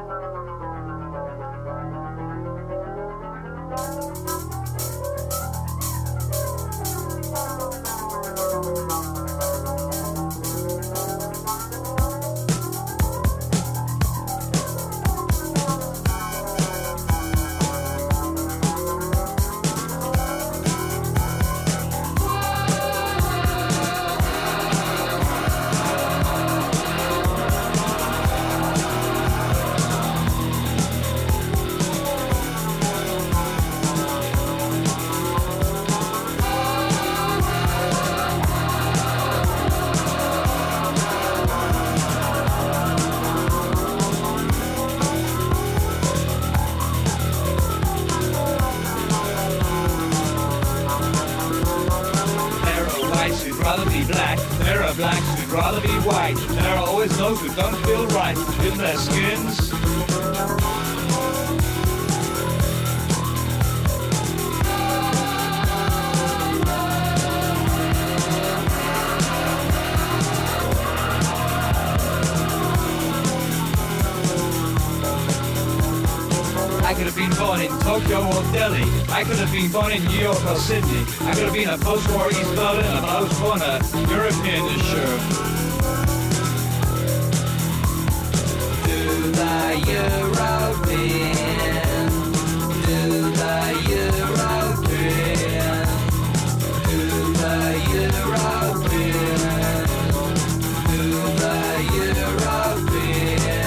I could have been born in New York or Sydney. I could have been a post-war East Berliner, but I was born a European, sure. Do the European, do the European, do the European, do the European.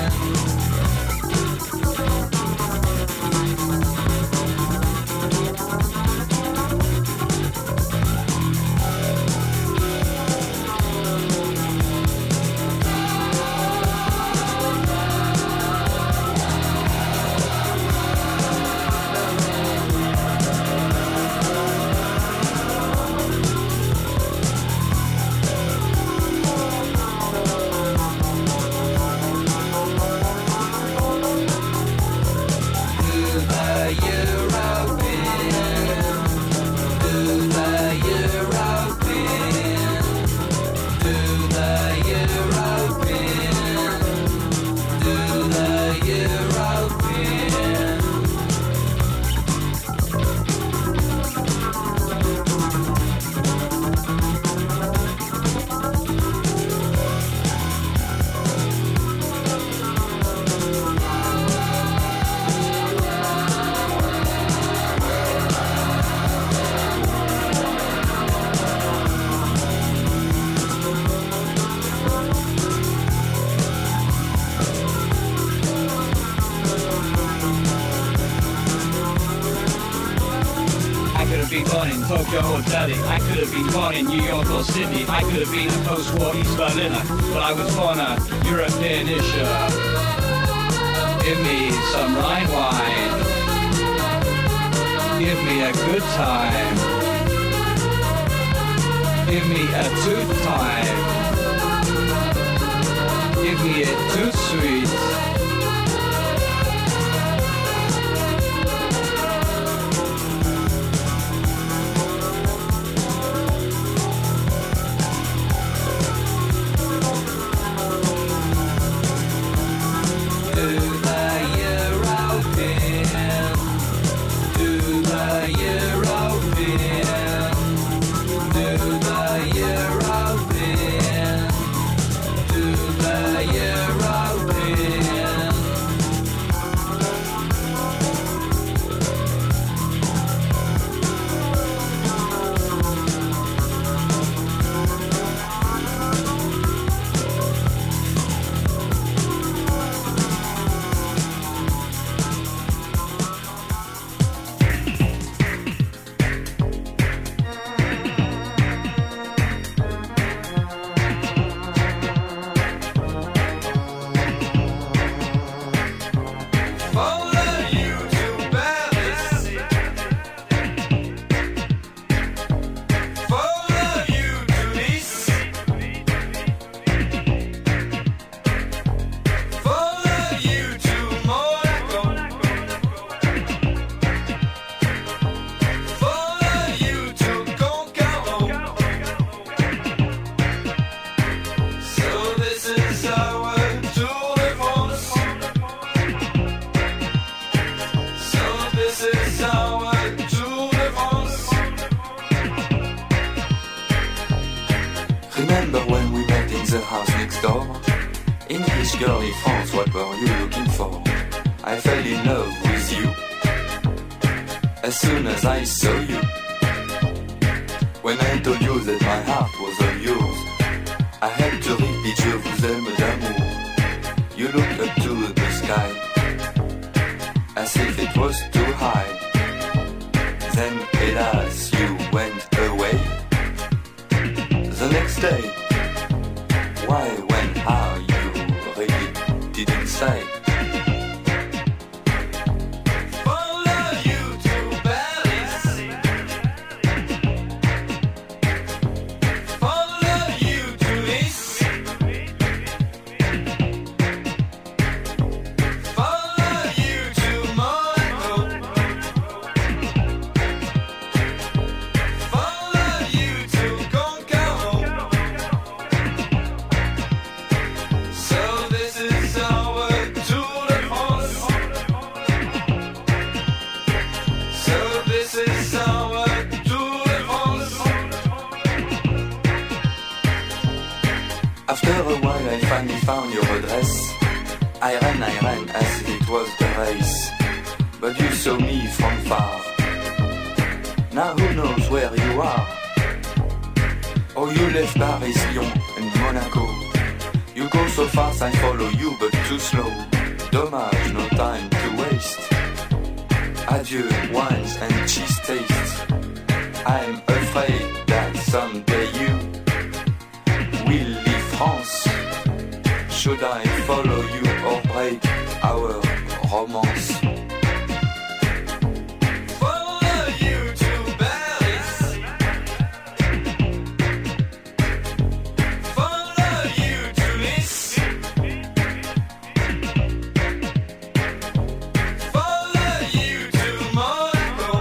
Tokyo or Delhi. I could have been born in New York or Sydney. I could have been a post-war East Berliner, but I was born a European-ish. Give me some Rhine wine. Give me a good time. Give me a toot time. Give me it too sweet. European. Remember when we met in the house next door? English girl in France, what were you looking for? I fell in love with you as soon as I saw you. When I told you that my heart was all yours, I had to repeat je vous aime d'amour. You looked up to the sky as if it was too high. Then hélas you went away. The next day, why, when, how, you really didn't say. Follow you to Paris. Follow you to Nice. Follow you to Monaco. Follow you to Concaro. So this is our Tour de France. So this is our Tour de France. After a while I finally found your address. I ran as it was the race. But you saw me from far. Now who knows where you are? Oh, you left Paris, Lyon and Monaco. You go so fast I follow you but too slow. Dommage, no time to waste. Adieu, wines and cheese taste. I'm afraid that someday you will leave France. Should I follow you or break our romance? Follow you to Paris. Follow you to Nice. Follow you to Monaco.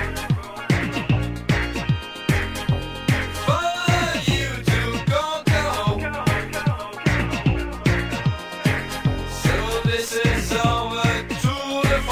Follow you to Concaro. So this is our Tour de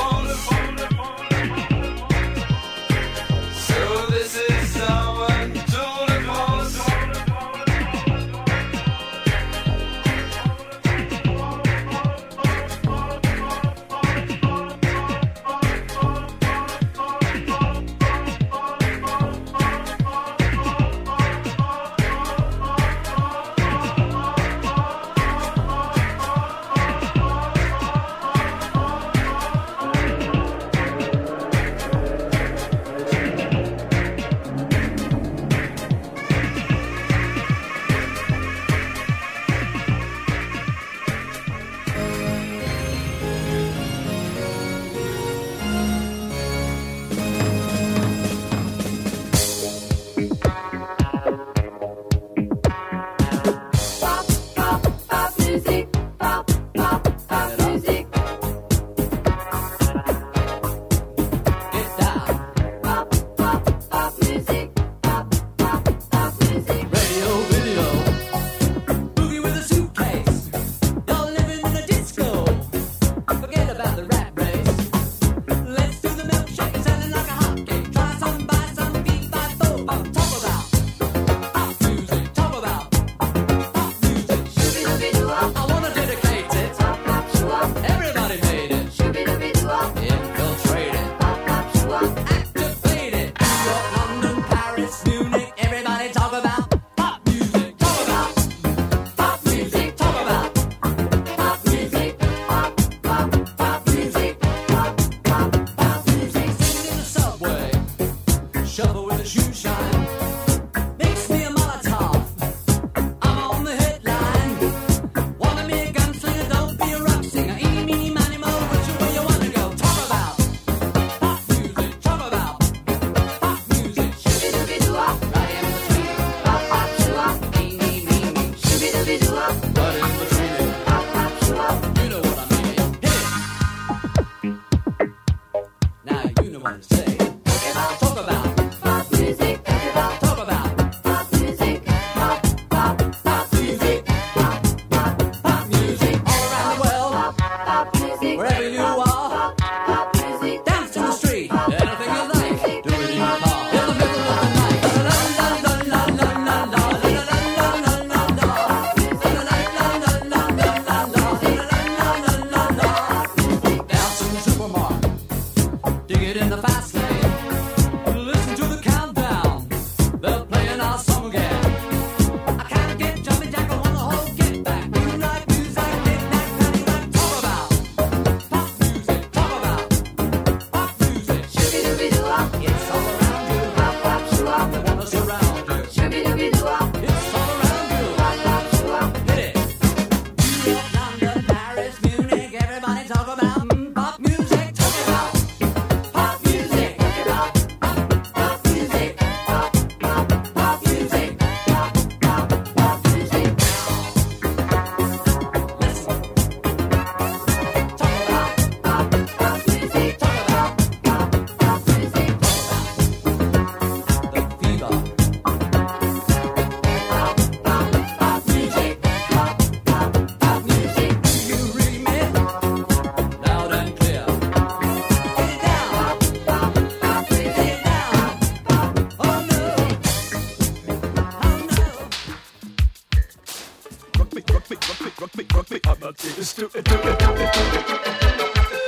rock me, Amadeus, do it, do it, do it, do it.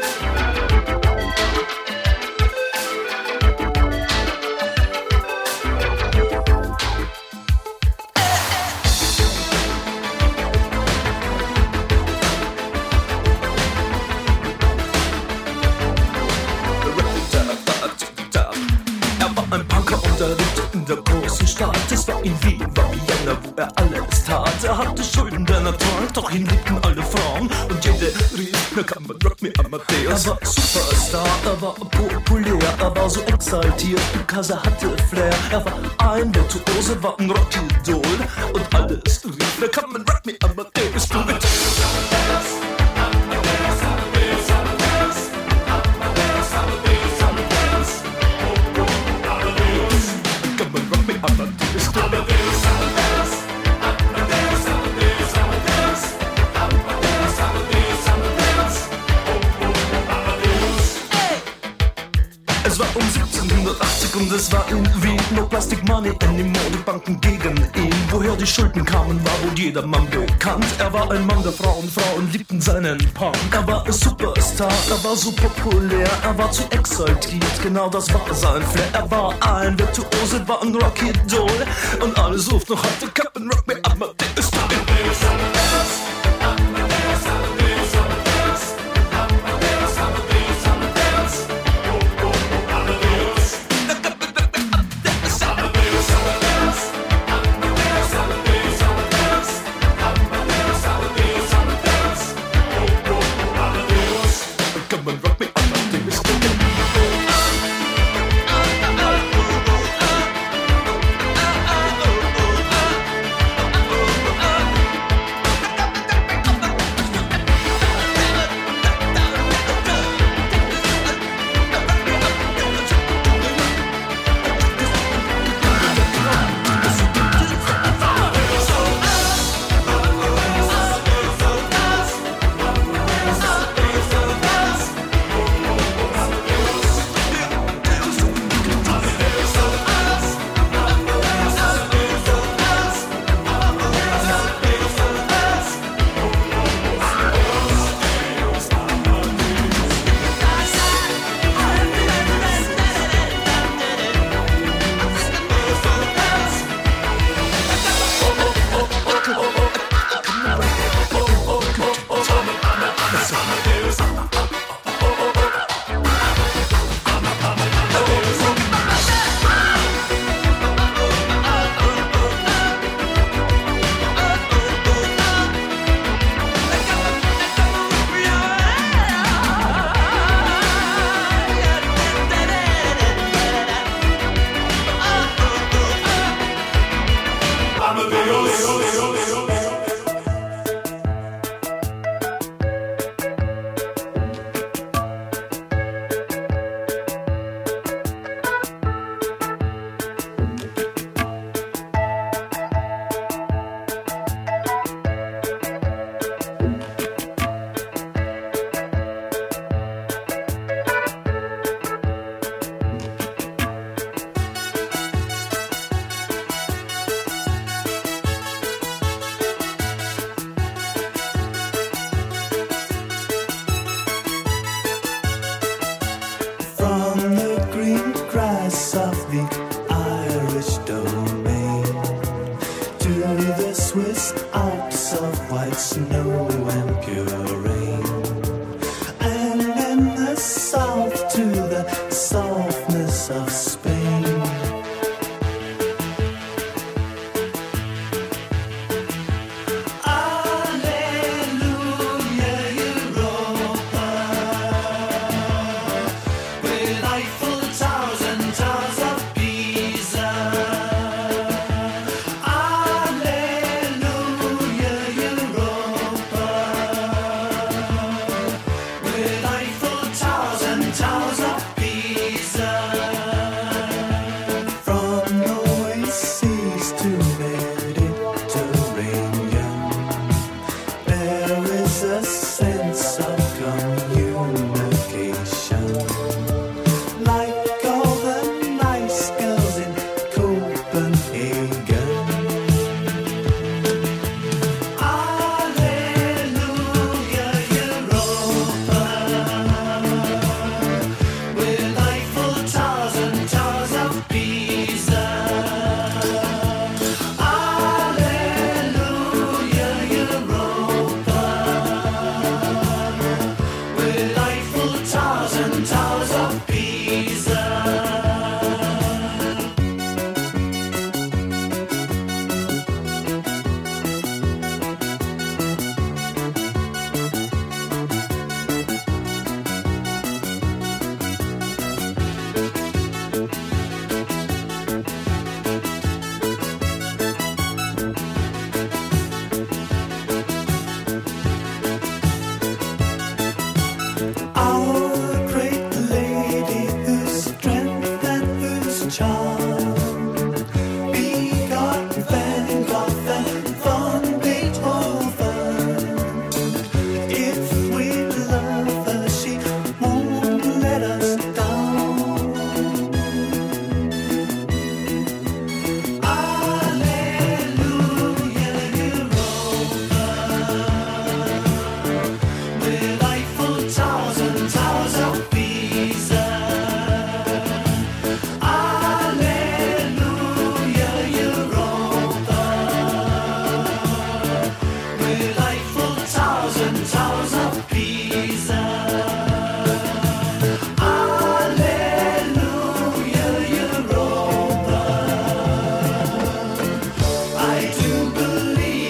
Ein Punker und er lebte in der großen Stadt. Es war in Wien, war Vienna, wo er alles tat. Er hatte Schulden, denn er trank, doch ihn liebten alle Frauen. Und jede rief, na kann man rock me Amadeus. Er war Superstar, er war populär, er war so exaltiert, because er hatte Flair. Er war ein Virtuose, war ein Rockidol. Und alles rief, na kann man rock me Amadeus, do it. Es war um 1780 und es war in Wien. No Plastic Money anymore, die Banken gegen ihn. Woher die Schulden kamen, war wohl jedermann bekannt. Er war ein Mann der Frauen, Frauen liebten seinen Punk. Er war ein Superstar, er war so populär, er war zu exaltiert, genau das war sein Flair. Er war ein Virtuose, war ein Rockidol. Und alles ruft noch heute, Captain Rock me Amadeus, do it.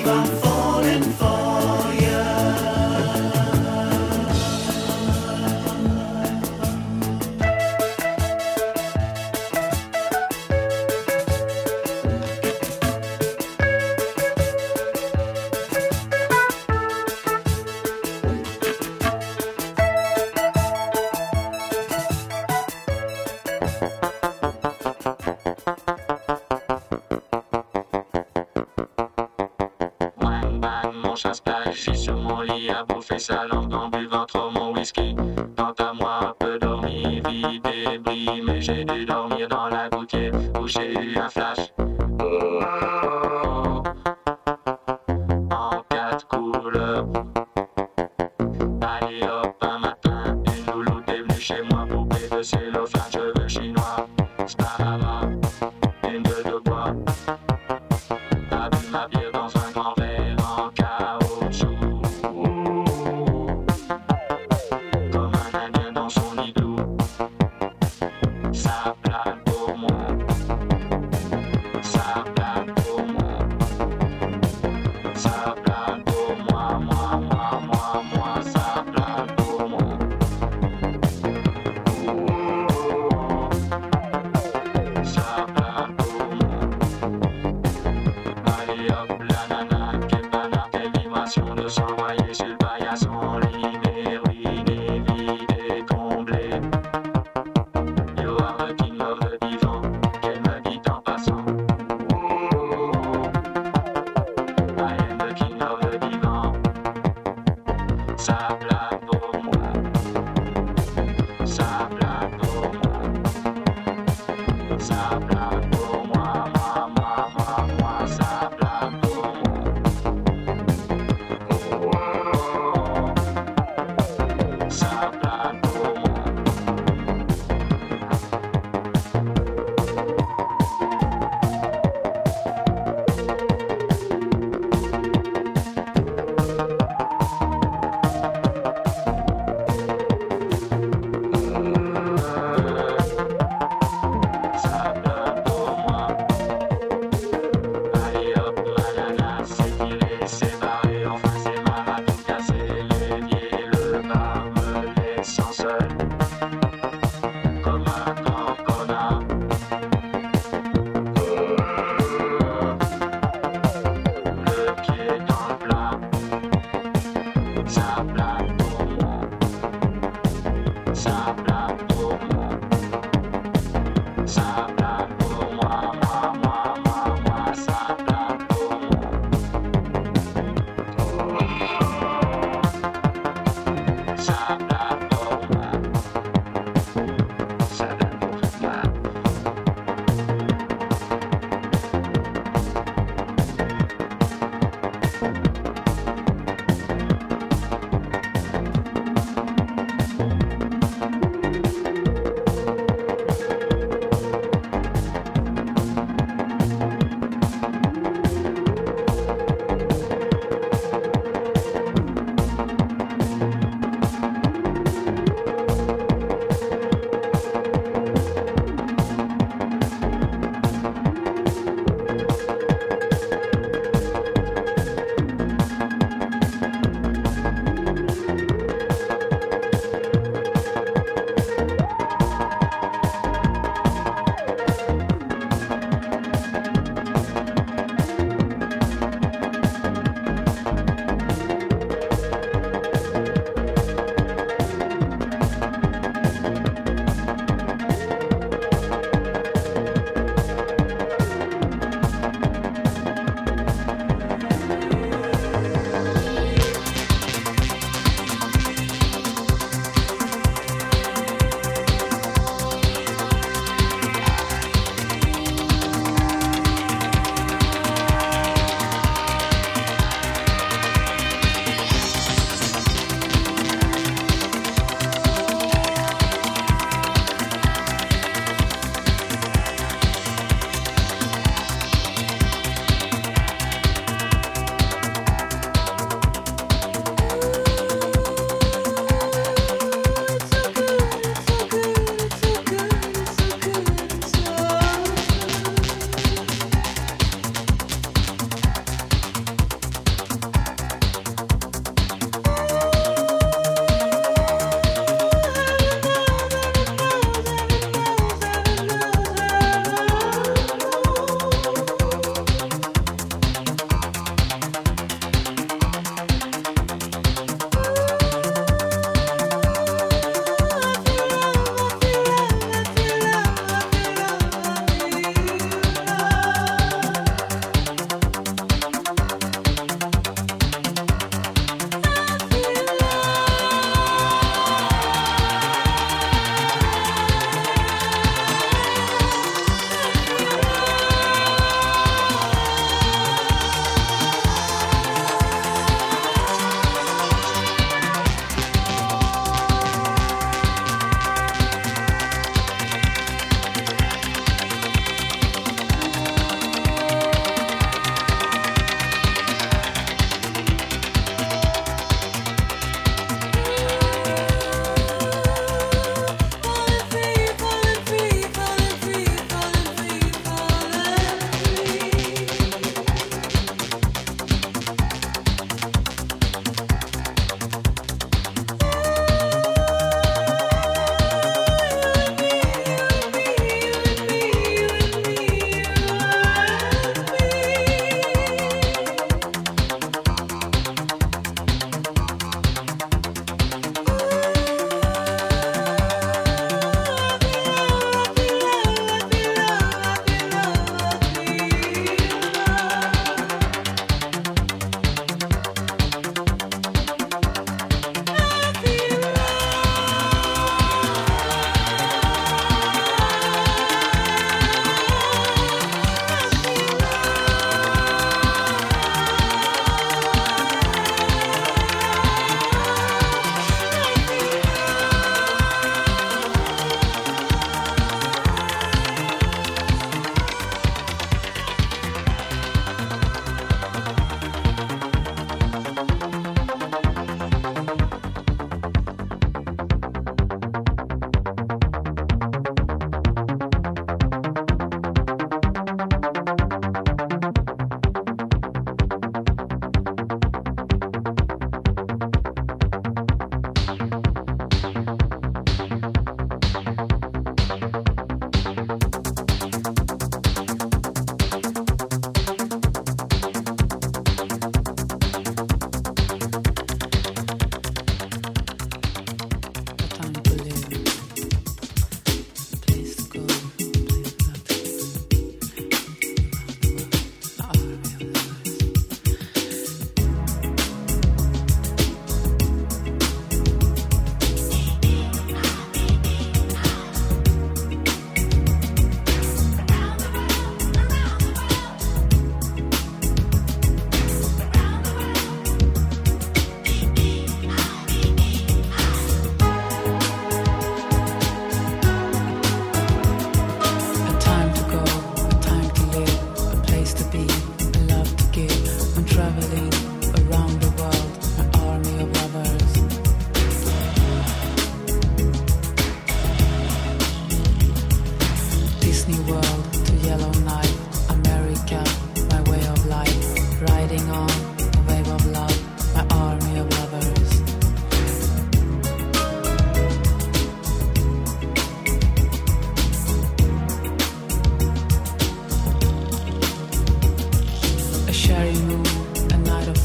I'm falling for you. Je suis sur mon lit à bouffer sa langue en buvant trop mon whisky. Quant à moi, peu dormi, vide et bris, mais j'ai dû dormir dans la gouttière où j'ai eu un flash. En 4 couleurs. Allez hop, un matin, une louloute est venue chez moi, poupée de cellophane, cheveux chinois. Sparava, une gueule de bois. A bu ma bière dans un grand verre en caoutchouc. Comme un indien dans son igloo. Ça plane pour moi. Ça plane pour moi. Ça plane pour moi, moi. Ça plane pour moi. Ça plane pour moi. Allez hop, la nana, quelle banane, quelle vibration de s'envoyer sur le paillasson, limé, ruiné, vidé, comblé. You are the king of the divan, qu'elle me dit en passant. I am the king of the divan. Ça blague pour moi. Ça blague pour moi. Ça blague pour moi, moi, ça blague pour moi.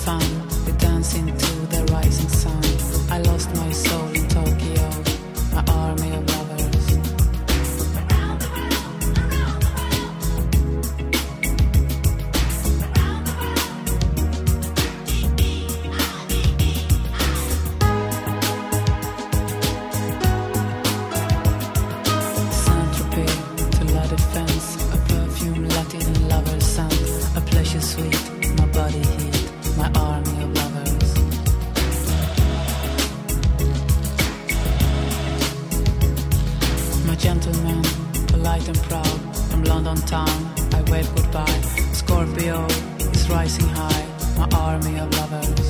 fun. We dance into the rising sun. I lost my soul in Tokyo, my army of lovers. Saint-Tropez to La Défense, a perfume Latin lover scent, a pleasure sweet, my body heat, my army of lovers. My gentleman, polite and proud, from London town, I wave goodbye. Scorpio is rising high, my army of lovers.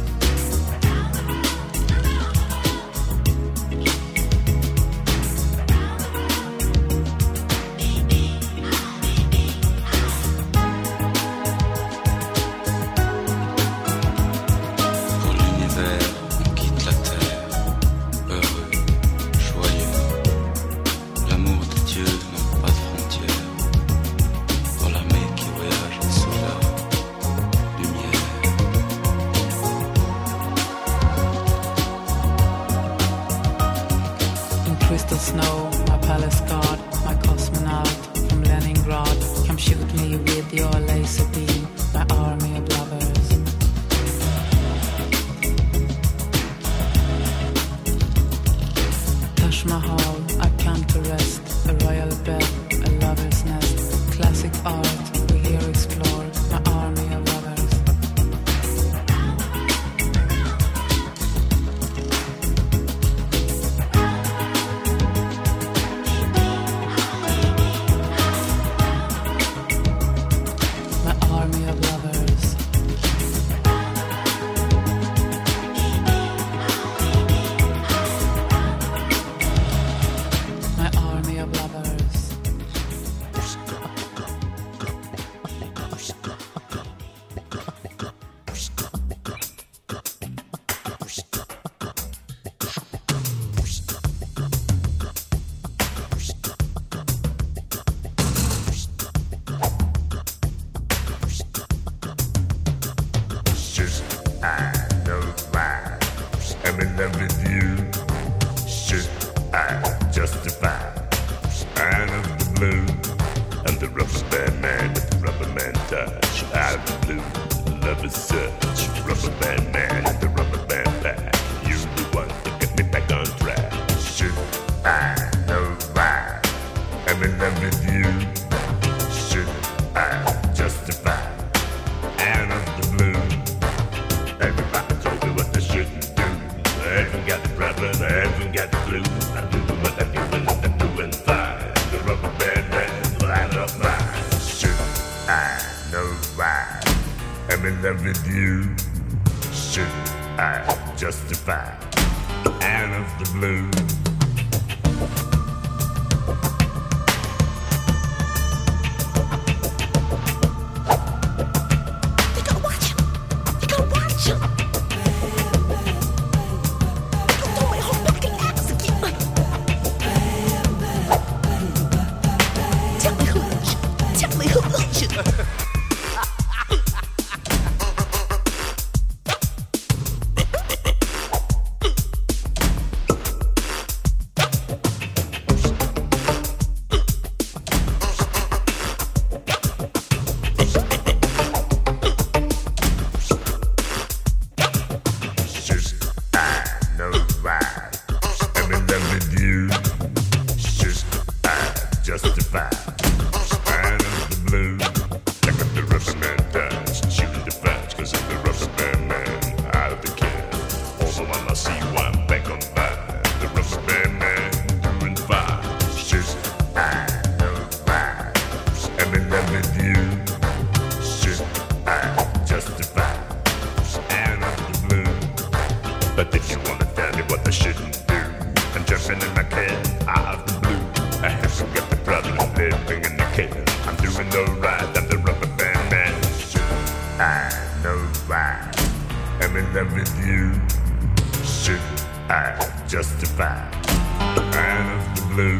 Pour l'univers, on quitte la terre, heureux, joyeux. L'amour de Dieu n'a pas de frontières. Pour l'armée qui voyage sous la lumière. In crystal snow, my palace guard, my cosmonaut from Leningrad, come shoot me with your laser beam, my army of lovers. Taj Mahal, I come to rest, a royal bed, a lover's nest, classic art, we here explore, my army of lovers. My army of lovers. My army of lovers. Just I know why I'm in love with you. Should I justify? Out of the blue, and the rubber band man with the rubber man touch. Out of the blue, love is such. Rubber band man and the rubber band back. You the one that get me back on track. Should I know why I'm in love with you? Should I justify? Out of the blue. Everybody told me what they shouldn't do. I haven't got the problem, I haven't got the clue. I'm doing what I'm doing and I'm doing fine. The rubber band man, line up mine. Should I know why I'm in love with you? Should I justify? Out of the blue. Should I know why I'm in love with you? Should I justify? Out of the blue, like a the rubber man touch, shooting the flash, cause I'm the rubber band man out of the can. Also, when I see you, I'm back on fire. The rubber band man doing fine. Should I know why I'm in love with you? Should I justify? Out of the blue. But if you wanna tell me what I shouldn't do, I'm jumping in my cab out of the blue. I haven't got the problem living in the can. I'm doing alright, I'm the rubber band man. Should I know why I'm in love with you? Should I justify? Out of the blue.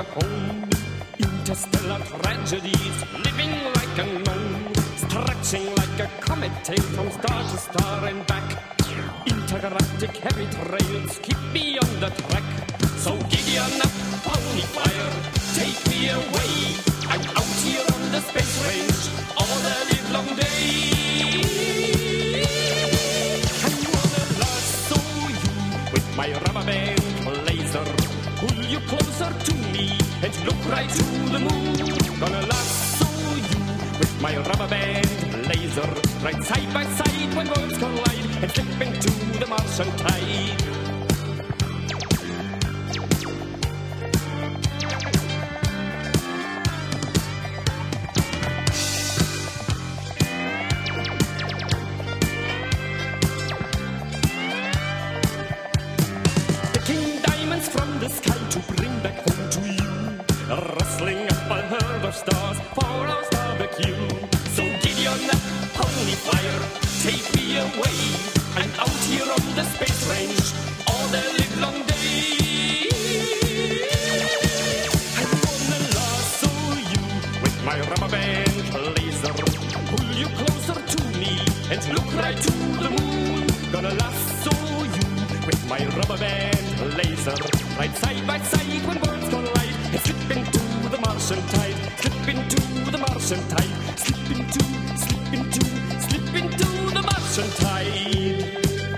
home. Interstellar tragedies, living like a gnome, stretching like a comet tail from star to star and back. Intergalactic heavy trails keep me on the track. So giddy on up, pony fire, take me away. I'm out here on the space range all the livelong day. I wanna lasso you with my rubber band laser. Pull you closer to me and look right to the moon. Gonna lasso you with my rubber band laser. Right side by side when worlds collide and slip into the Martian tide. From the sky to bring back home to you, rustling up a herd of stars for our barbecue. So giddy on up, pony fire, take me away. I'm out here on the space range all the livelong day. I wanna lasso you with my rubber band laser. Pull you closer to me and look right to the moon. Gonna lasso you with my rubber band laser. Right side by side when worlds collide and slip into the Martian tide. Slip into the Martian tide. Slip into the Martian tide.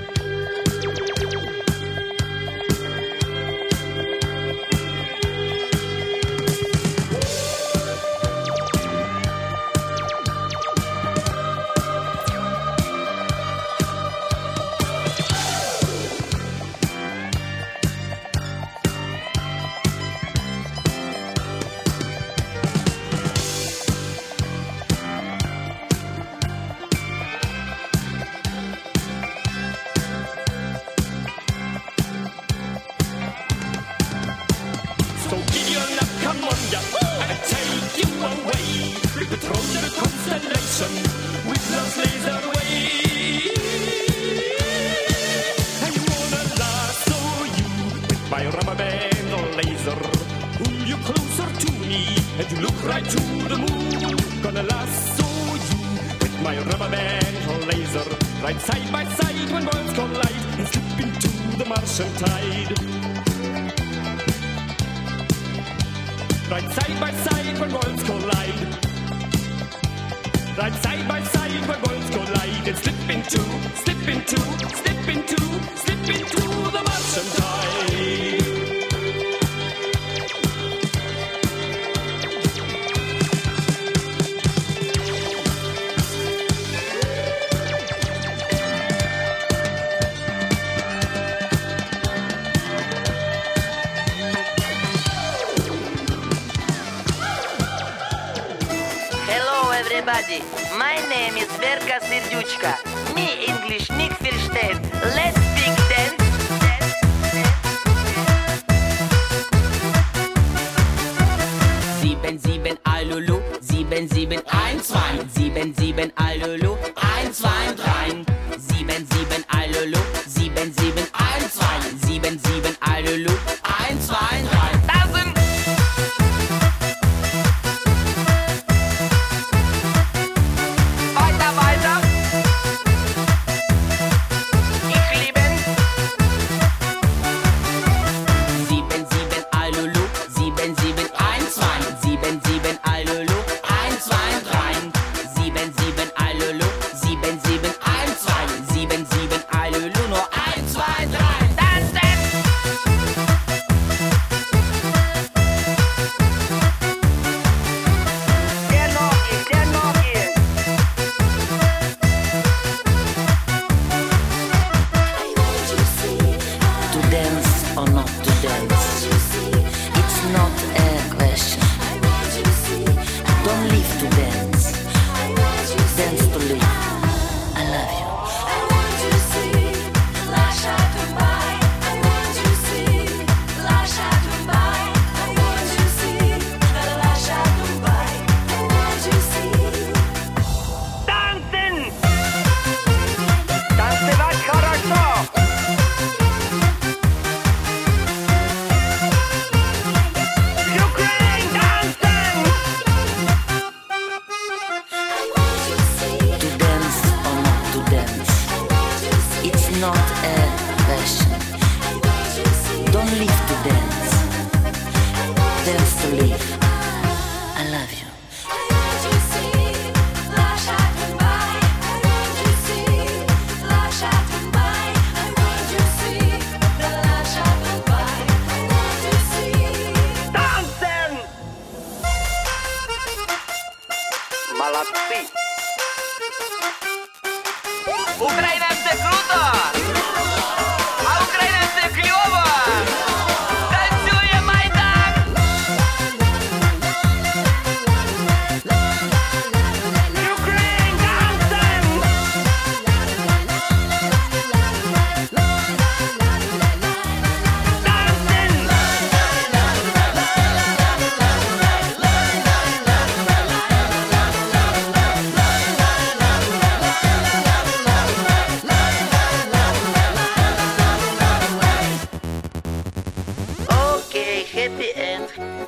Everybody, my name is Verka Serduchka. Me English Nick Versteht. Let's speak dance. Sieben, sieben, Alulu, 7, 7, 1, 2, 7, 7, Alulu, 1, 2, 3, 7, 7, Alulu, 7, 7, 1, 2, 7, 7, Alulu, 1, 2, 3. Alulu, not a fashion. Don't live to dance. Dance to live. I love you. Молодцы! Украинцы круто! А украинцы клёво! Танцуем, Майдан! Ukraine dancing! Окей, happy end.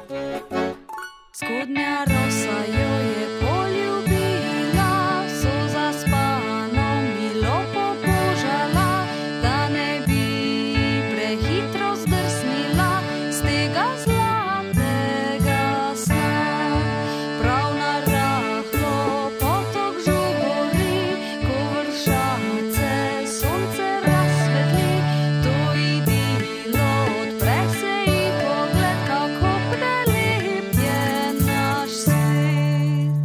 Skudnia rosa jo je poljubila, so zaspano milo pobožala, da ne bi prehitro zdrsnila z tega zlatega sna. Prav narahlo potok žubori, ko vršace sonce razsvetli, to idilo odpre se i pogled, kako prelep je naš svet.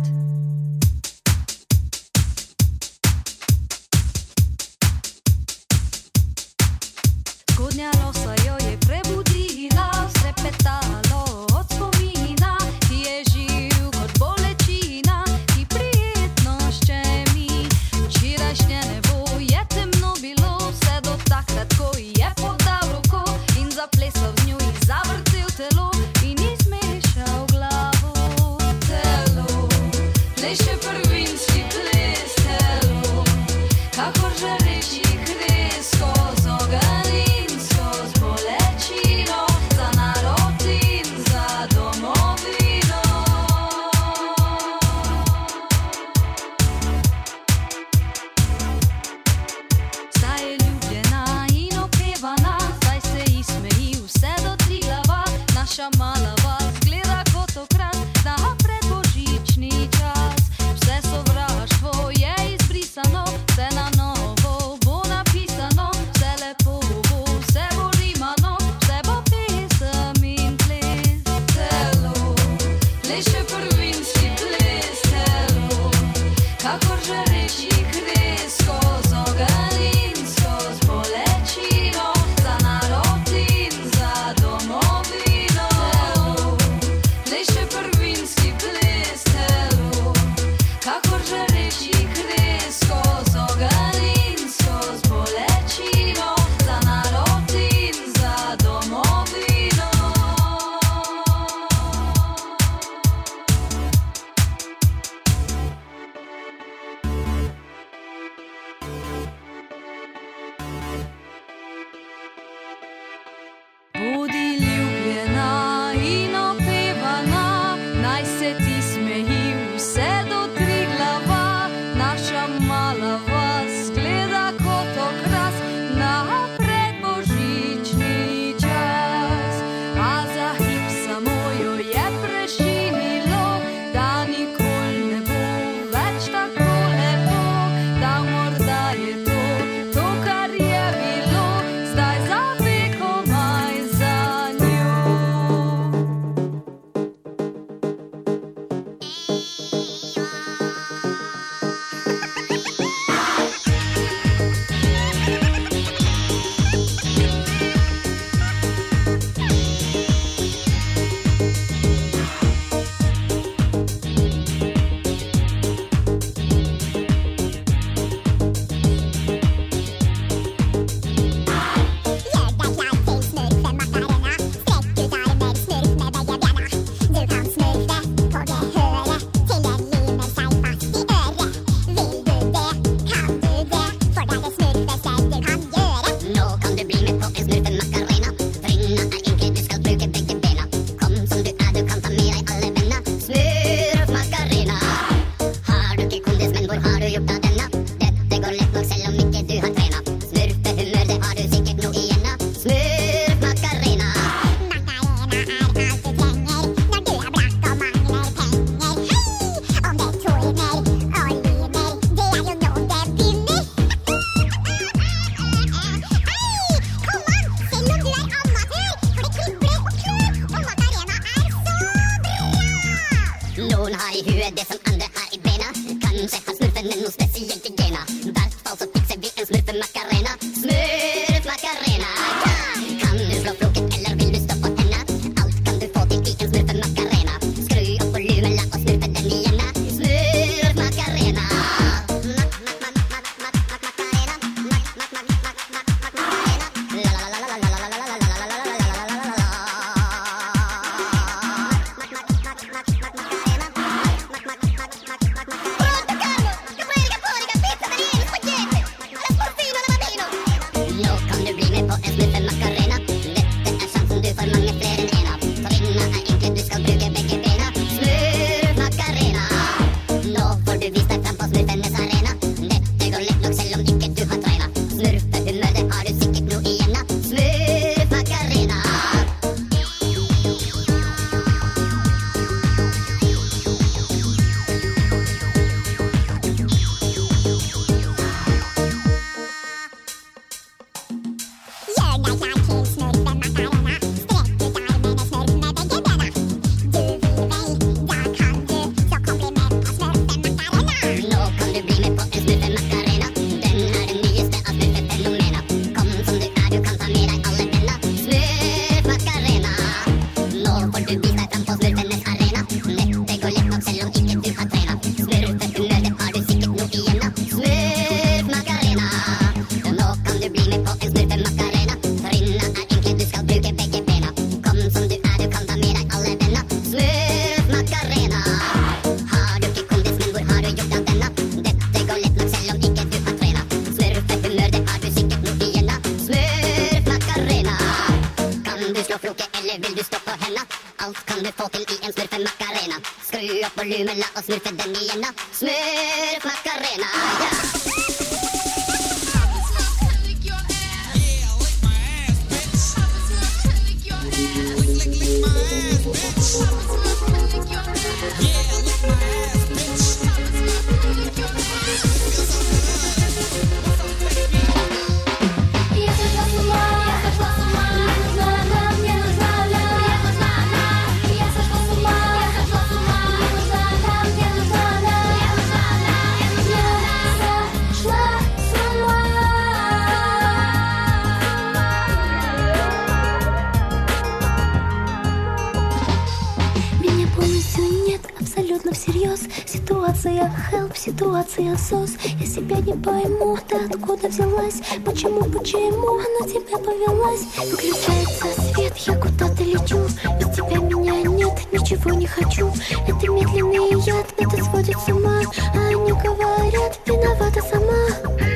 Zgodnja rosa jo je prebudila, strepetalo od spomina, ki je živ kot bolečina, ki prijetno ščemi. Včerajšnje nebo je temno bilo, vse do takrat, ko ji je podal roko in zaplesal z njo in zavrtel telo in izmešal glavo. Telo, pleše prvinski ples, telo, kakor žareči kres skozi ogenj in skozi bolečino, za narod in za domovino. Zdaj je ljubljena in opevana, zdaj se ji smeji vse do Triglava, naša mala vas gleda kot okrat na predbožični čas. Vse sovraštvo je izbrisano, vse na novo bo napisano, vse lepo bo, vse bo rimano, vse bo pesem in ples. Telo, pleše prvinski ples, telo, kakor žareči kres skozi ogenj in skozi bolečino, za narod in za domovino. Telo, pleše prvinski ples, telo, kakor žareči kres skozi ogenj in skozi bolečino, za narod in za domovino. med noe spesielt i gena. Hvert fall så fikser vi en smurfe Macarena. Smurf Macarena, ja! Kan du slå floken, eller vil du stå på henne? Alt kan du få til i en smurfe Macarena. Skru opp volumen, la oss smurfe den igjen. Smurf Macarena. Volumen, la oss smurfe den igjen da. Smurf Macarena, ja! Ситуация help, ситуация сос. Я себя не пойму, ты откуда взялась? Почему на тебя повелась? Выключается свет, я куда-то лечу. Без тебя меня нет, ничего не хочу. Это медленный яд, это сводит с ума. А они говорят, виновата сама.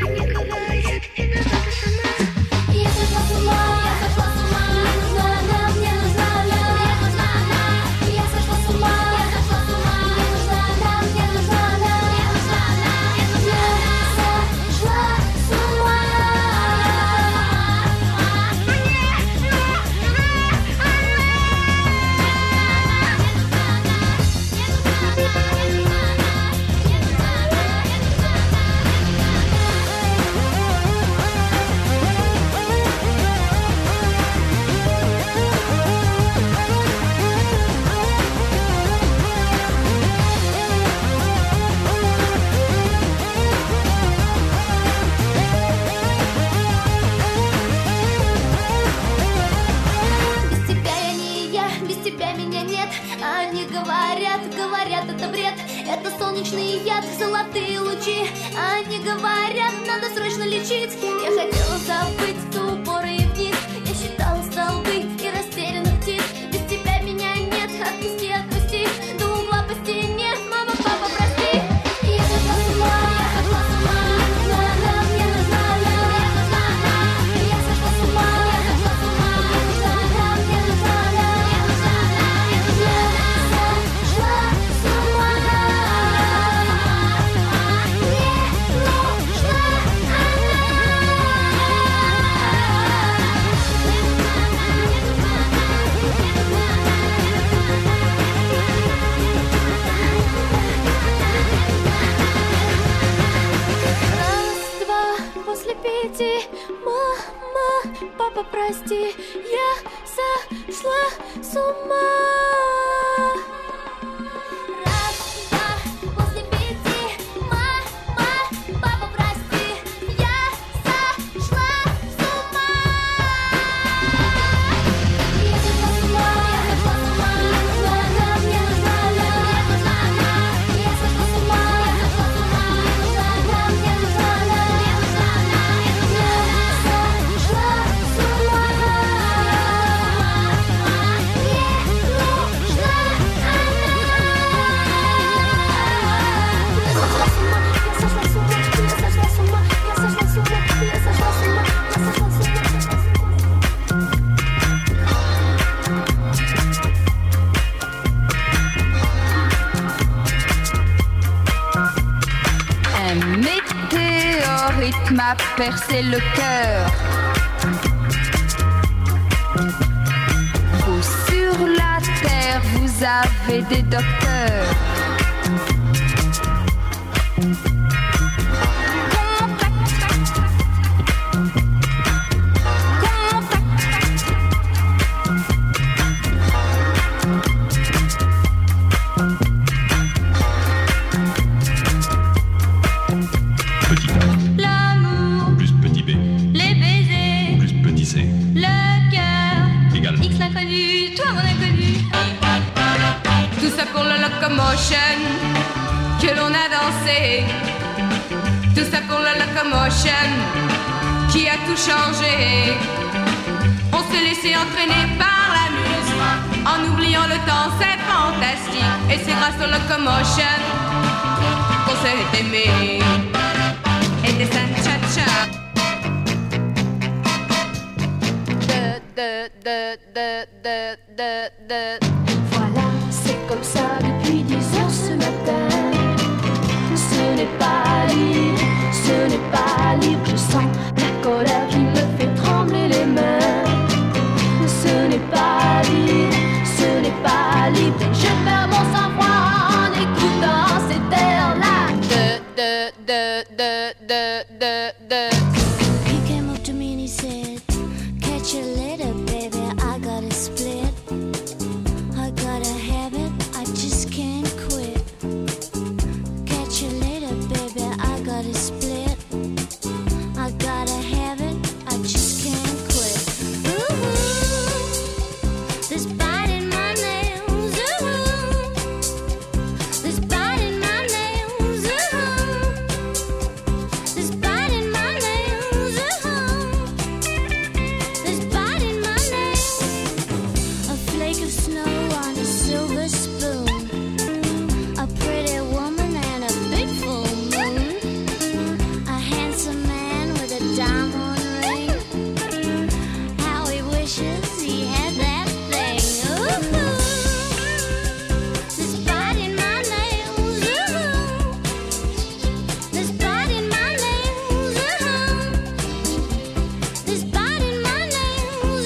Я сошла с ума, мне нужна она, мне нужна она. Я сошла с ума, мне нужна она, мне нужна она. Я сошла с ума. Говорят, это бред, это солнечный яд, золотые лучи. Они говорят, надо срочно лечить. Я хотела забыть ту упоры и вниз. Я считала столбы и растерянных птиц. Без тебя меня нет, отпусти, отпусти. До угла по стене, мама, папа, прости. Я сошла с ума, мне нужна она, мне нужна она. Я сошла с ума, мне нужна она, мне нужна она. Мама, папа, прости, я сошла с ума. Раз, два, после 5, мама, Une météorite m'a percé le cœur. Vous sur la terre, vous avez des docteurs. Que l'on a dansé, tout ça pour la locomotion qui a tout changé. On s'est laissé entraîner par la musique, en oubliant le temps, c'est fantastique. Et c'est grâce au locomotion qu'on s'est aimé. Et des cha-cha. Voilà, c'est comme ça depuis 10 heures ce matin. Ce n'est pas libre, ce n'est pas libre. Je sens la colère qui me fait trembler les mains. Ce n'est pas libre, ce n'est pas libre. Et je perds mon sang-froid en écoutant cet air-là. He came up to me and he said, catch a letter, baby, I got a split. I got a habit, I just can't quit. Catch you later, baby, I got a split. I got a habit, I just can't quit. Ooh, this bite in my nails, ooh, this bite in my nails, ooh, this bite in my nails, ooh, this bite in my nails. A flake of snow on a silver spoon, a pretty woman and a big full moon, a handsome man with a diamond ring. How he wishes he had that thing. Ooh, this bite in my nails. Ooh, this bite in my nails. Ooh, this bite in my nails.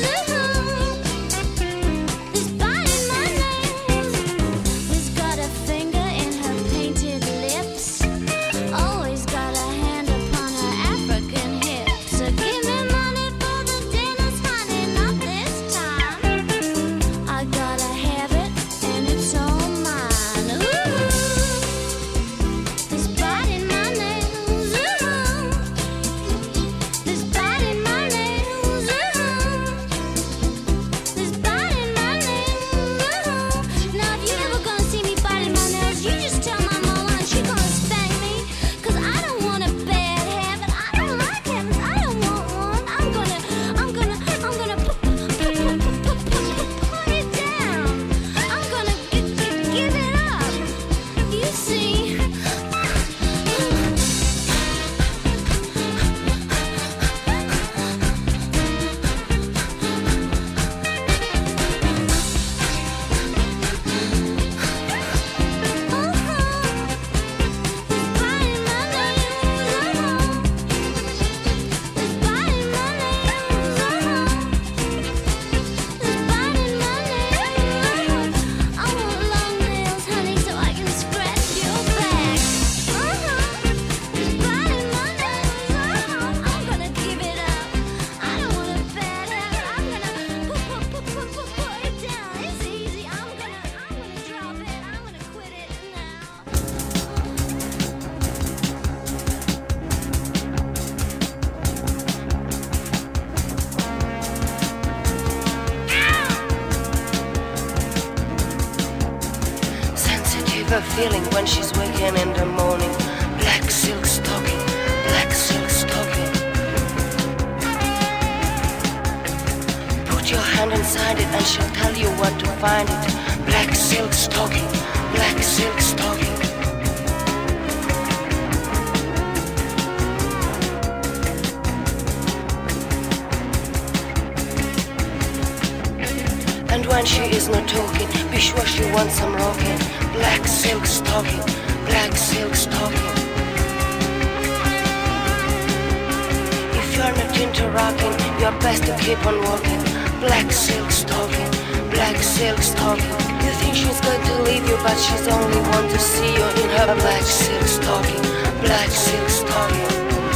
Ooh, this bite in my nails. He's got a finger in her painted lips. Always got a hand upon her African hips. So give me money for the dinners, honey, not this time. I gotta have it, and it's all mine. Ooh, this bite in my nails. Ooh, this bite in my nails. Ooh, this bite in my nails. Now if you ever gonna see me biting my nails, you just tell my mama and she gonna spank me. 'Cause I don't want a bad habit. I don't like habits. I don't want one. I'm gonna put it down. I'm gonna give it up. You see. I want long nails, honey, so I can scratch your back. This bite in my nails. I'm gonna give it up. I don't want a bad habit. I'm gonna put it down. It's easy. I'm gonna drop it. I'm gonna quit it now. Sensitive a feeling when she's waking in the morning. Black silk stocking, black silk stocking. Put your hand inside it and she'll tell you where to find it. Black silk stocking, black silk stocking. And when she is not talking, be sure she wants some rocking. Black silk stocking, black silk stocking. rocking. You're best to keep on walking. Black silk stocking, black silk stocking. You think she's going to leave you, but she's only want to see you in her black silk stocking, black silk stocking.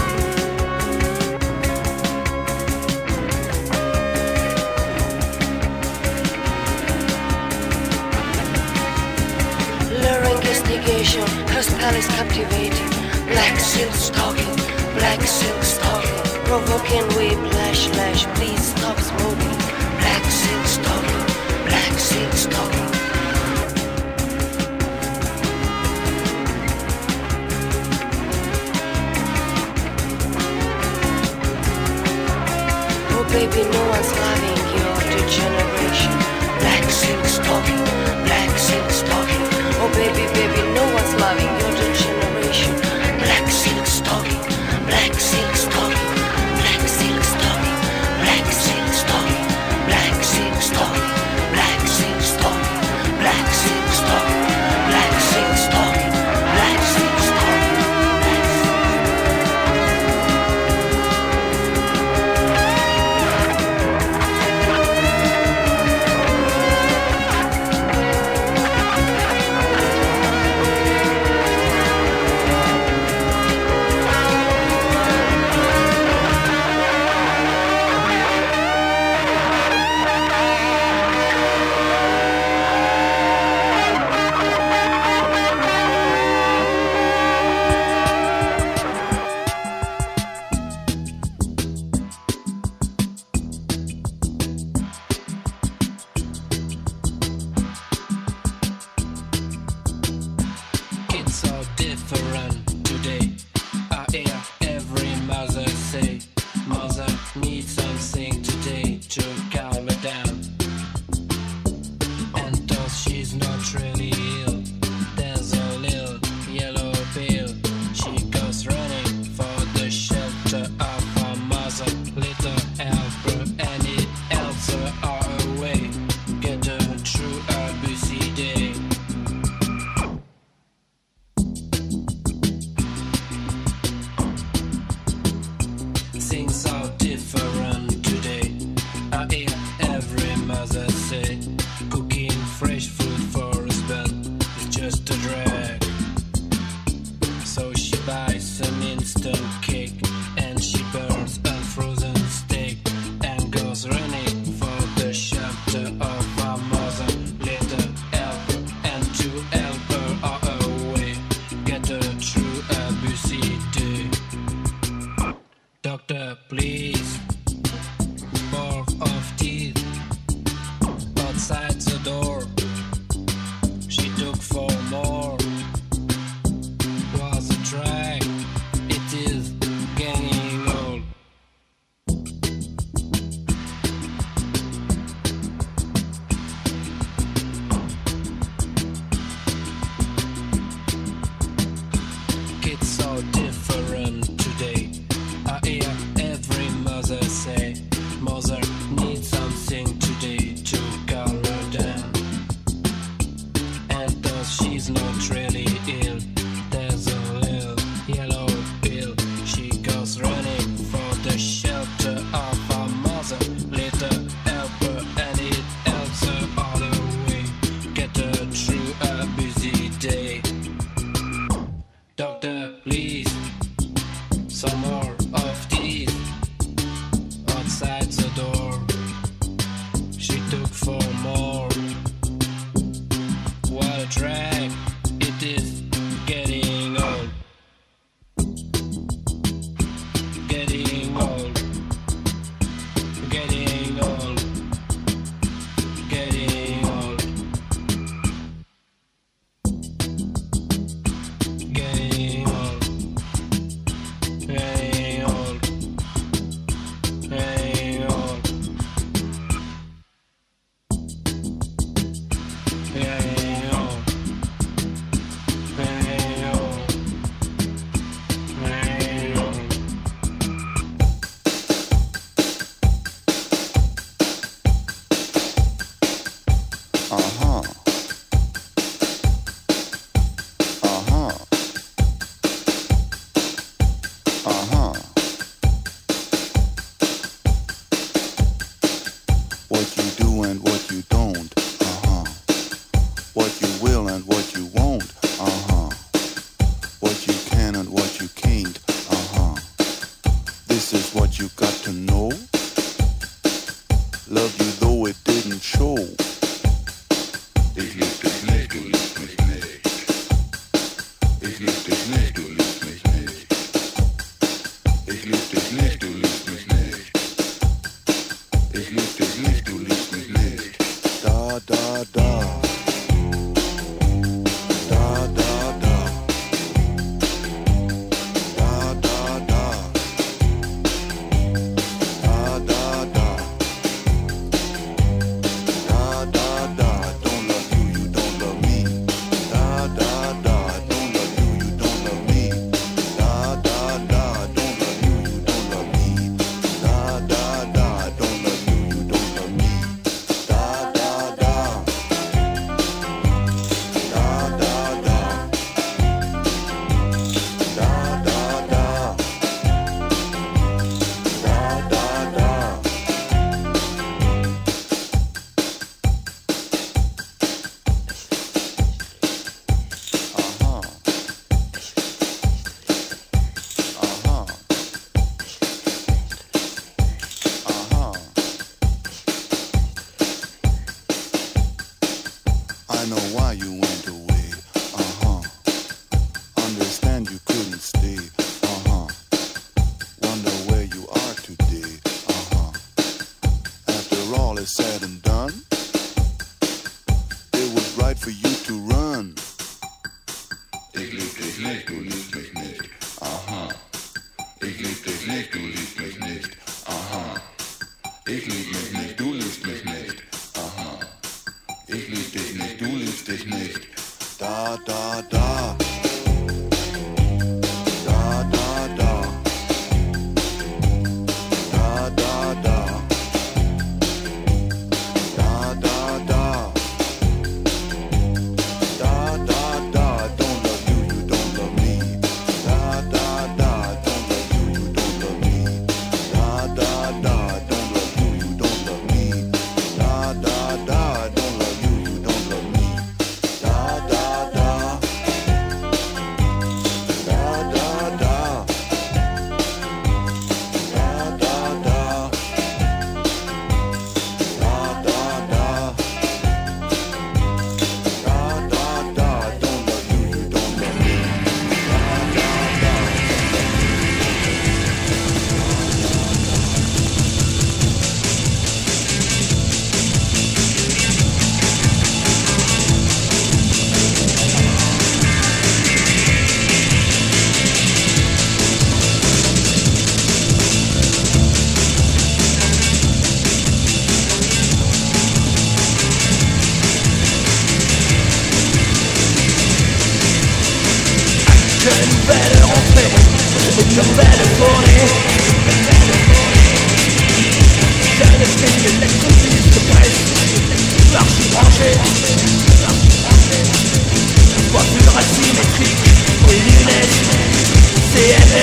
Investigation, her spell is captivating. Black silk stocking, black silk stocking. Provoking whiplash, lash, please stop smoking. Black silk stocking, black silk stocking. Oh baby, no one's loving your degeneration. Black silk stocking, black silk stocking. Oh baby, baby, no one's loving your degeneration. Black silk stocking, black silk stocking, black silk stocking, black silk stocking, black silk stocking, black silk stocking, black silk stocking, black silk stocking, black silk stocking.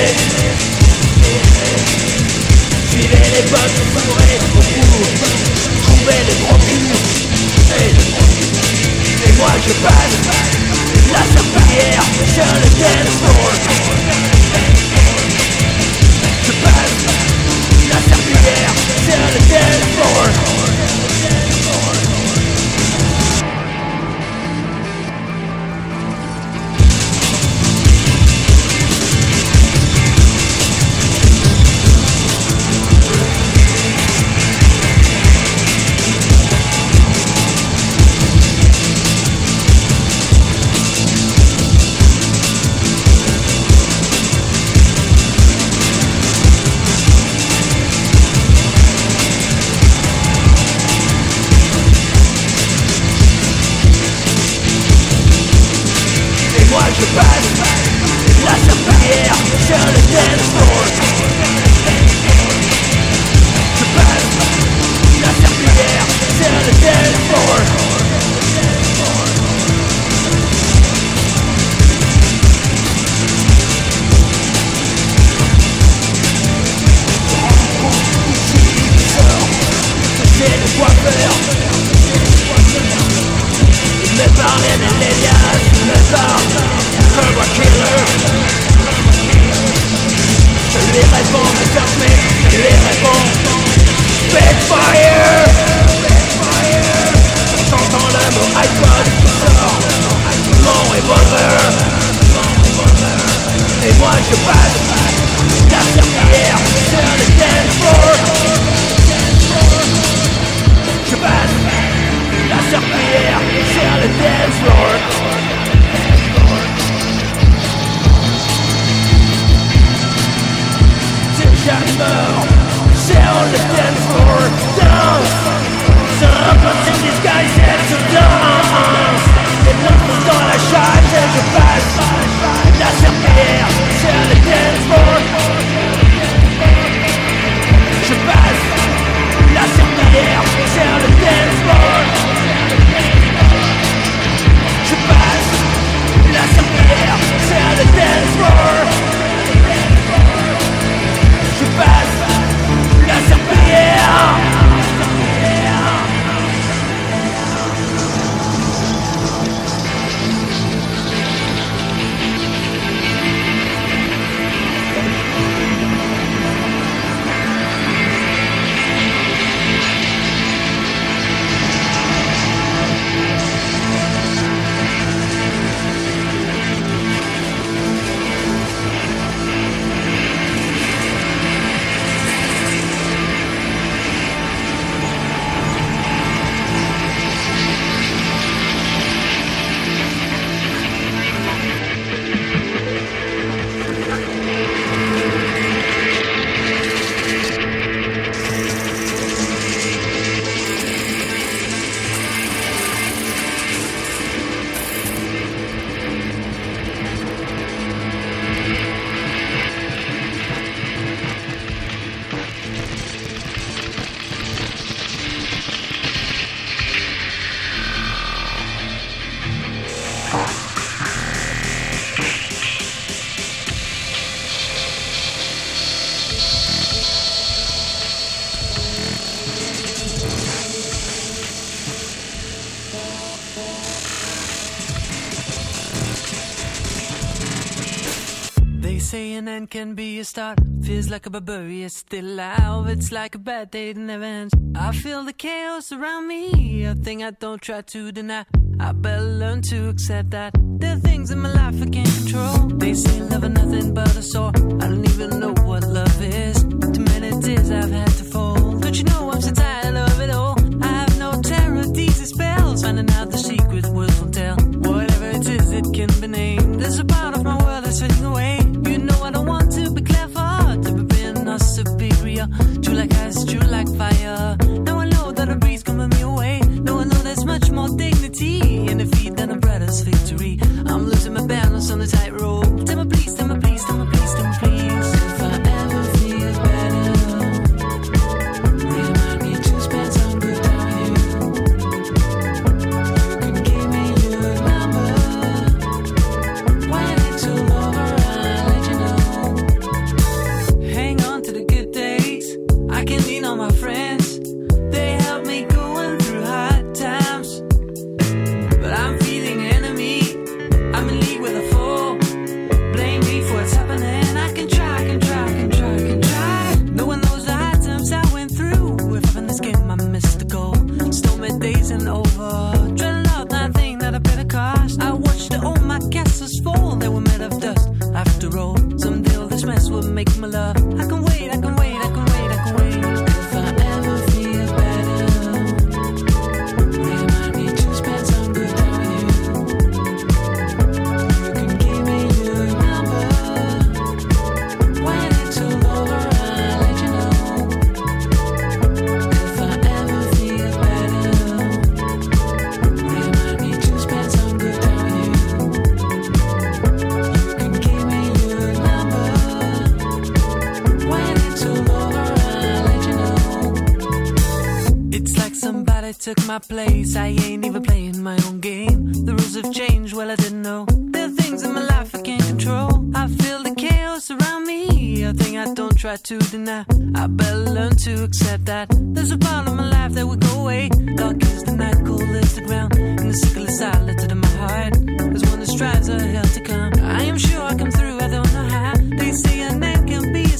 Suivez les bottes fourrées au four, trouvez les gros culs et moi je passe la serpillière sur le dance floor. Je passe la serpillière sur le dance floor. Je passe la serpillière sur le dance floor. Je passe la serpillière sur le dance floor. C'est le coiffeur. Il me parlait de l'Elias, il me parle Cobra Killer. Je lui réponds, Mr. Smith, je lui réponds Spitfire. J'entends le mot iPod qui sort, mon revolver. Et moi je passe la serpillière sur le dance floor. Je passe la serpillière sur le dance floor. J'adore, c'est on le dance floor, danse. Se repentir disguisé, se danse. Les lances dans la chatte et je passe la serpillière sur le dance floor. Je passe la serpillière sur le dance floor. Je passe la serpillière sur le dance floor. Je passe la serpillière. say an end can be a start. Feels like a barbarian still alive. It's like a bad day that never ends. I feel the chaos around me, a thing I don't try to deny. I better learn to accept that there are things in my life I can't control. They say love is nothing but a sore. I don't even know what love is. Too many tears I've had to fold. Don't you know I'm so tired of it all? I have no terror, these are spells. Finding out the secret words won't tell. Whatever it is, it can be named. There's a part of my world that's fading away. You know I don't want to be clever, to be being or superior. True like ice, true like fire. Now I know that a breeze can move me away. Now I know there's much more dignity in defeat than a brother's victory. I'm losing my balance on the tightrope. Tell me please, tell me please, tell me please, tell me please. love. I can wait, I can wait, I can wait, I can wait. If I ever feel better, remind me to spend some good time with you. You can give me your number. When it's all over, I'll let you know. If I ever feel better, remind me to spend some good time with you. You can give me your number. When it's all over, I'll let you know. It's like somebody took my place. I ain't even playing my own game. The rules have changed, well, I didn't know. There are things in my life I can't control. I feel the chaos around me, a thing I don't try to deny. I better learn to accept that there's a part of my life that will go away. Dark is the night, cold is the ground, and the sickle is silent in my heart. There's one that strives a hell to come. I am sure I come through, I don't know how. They say a name can be a